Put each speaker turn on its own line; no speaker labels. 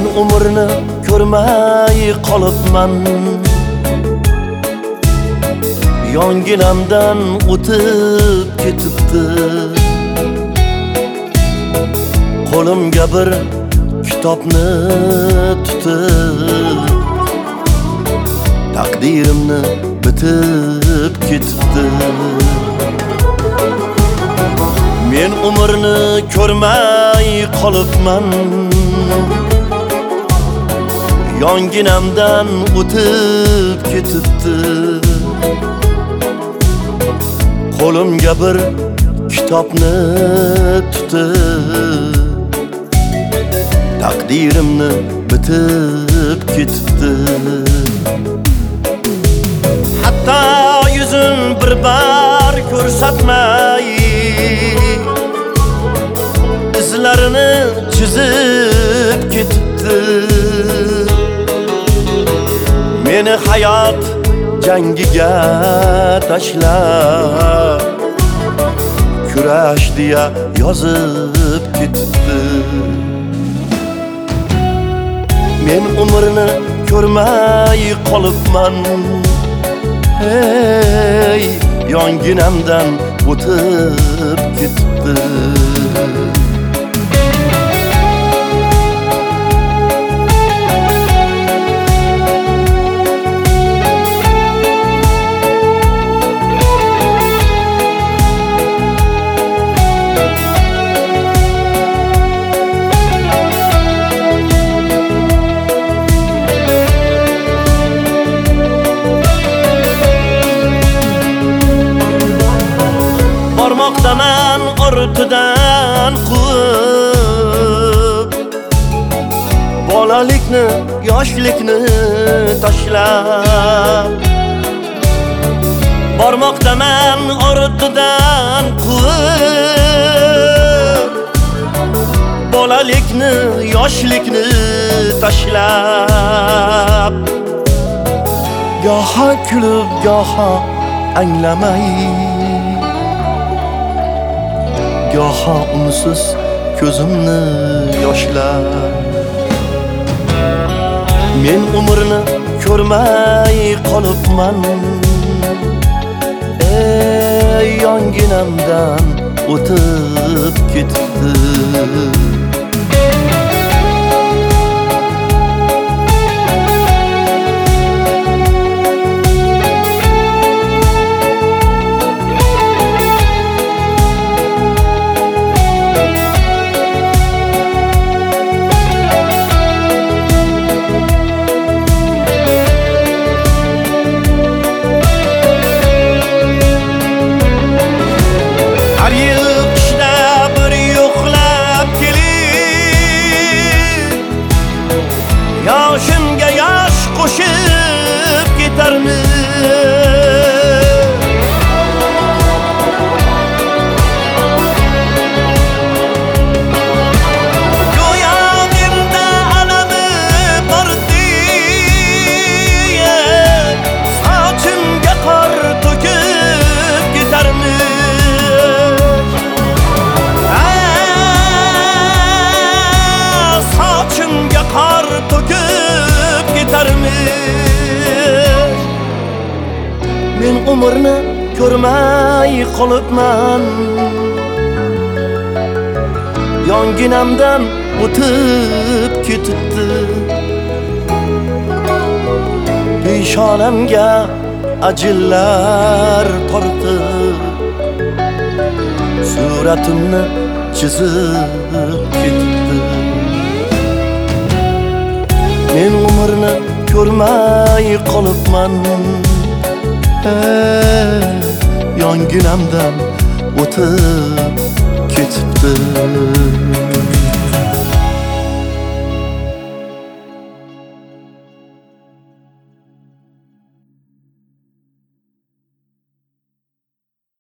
umrni ko'rmay qolibman. Yonginamdan o'tib ketibdi. Qo'limga bir kitobni tutib, taqdirimni bitib ketibdi. Men umrni ko'rmay qolibman. Yonginamdan o'tib ketibdi. Qo'limga bir kitobni tutib, taqdirimni bitib ketibdi. Hatto yuzin bir bar ko'rsatmay, izlarini chizib ketibdi. Meni hayot jangiga tashlab, kurash deya yozib ketibdi. Men umrni ko'rmay qolibman. Hey, yonginamdan o'tib ketibdi. Bormoqdaman ortidan quvib, bolalikni, yoshlikni tashlab. Bormoqdaman ortidan quvib, bolalikni, yoshlikni tashlab. Goho kulib, goho anglamay, goho unsiz ko'zimni yoshlab. Men umrni ko'rmay qolibman. Ey, yonginamdan o'tib ketibdi. Har yil qishda bir yo'qlab kelib, yoshimga yosh qo'shib ketarmiz. Go'yo menda alami bordi, sochimga qor to'kib ketarmiz. Qor to'kib ketarmiz. Men umrni ko'rmay qolibman. Yonginamdan o'tib ketibdi. Peshonamga ajinlar tortib, suratimni chizib ketibdi. Men umrni ko'rmay qolibman. Yonginamdan o'tib ketibdi.